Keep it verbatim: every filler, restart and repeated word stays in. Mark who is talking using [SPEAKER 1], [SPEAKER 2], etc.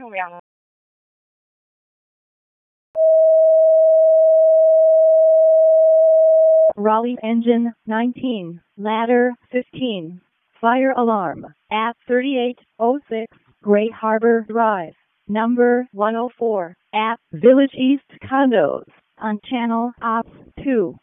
[SPEAKER 1] Raleigh engine nineteen, ladder fifteen, fire alarm at thirty-eight oh six Great Harbor Drive, number one oh four, at Village East Condos, on Channel Ops two.